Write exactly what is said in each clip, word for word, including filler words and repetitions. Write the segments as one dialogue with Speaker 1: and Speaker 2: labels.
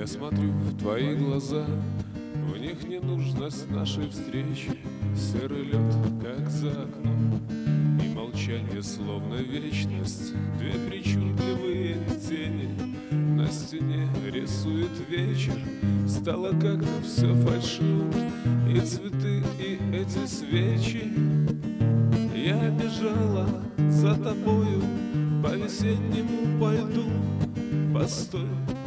Speaker 1: смотрю в твои глаза, в них ненужность нашей встречи, серый лед, как за окном, и молчание, словно вечность. Две причудливые тени на стене рисует вечер. Стало как-то все фальшиво, и цветы, и эти свечи. Я бежала за тобою по весеннему по льду. Постой,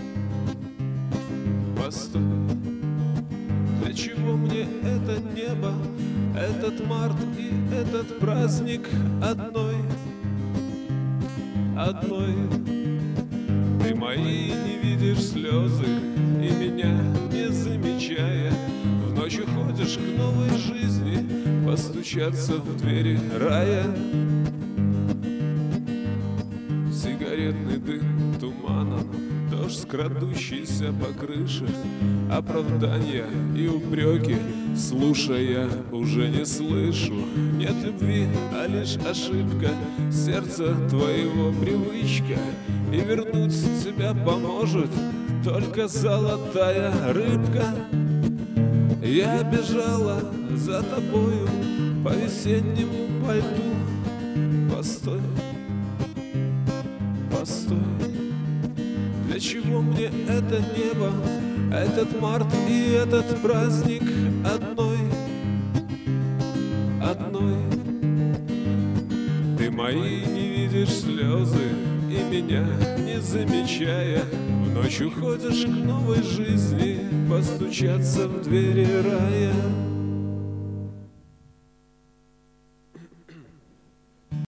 Speaker 1: постой, для чего мне это небо, этот март и этот праздник одной, одной? Ты мои не видишь слезы и меня не замечая, в ночь уходишь к новой жизни, постучаться в двери рая. Сигаретный дым туманом, дождь, крадущийся по крыше, оправдания и упреки, слушая, уже не слышу. Нет любви, а лишь ошибка сердца твоего привычка, и вернуть тебя поможет только золотая рыбка. Я бежала за тобою по весеннему по льду. Постой, постой, для чего мне это небо, этот март и этот праздник одной, одной? Ты мои не видишь слезы и меня не замечая, в ночь уходишь к новой жизни, постучаться в двери рая.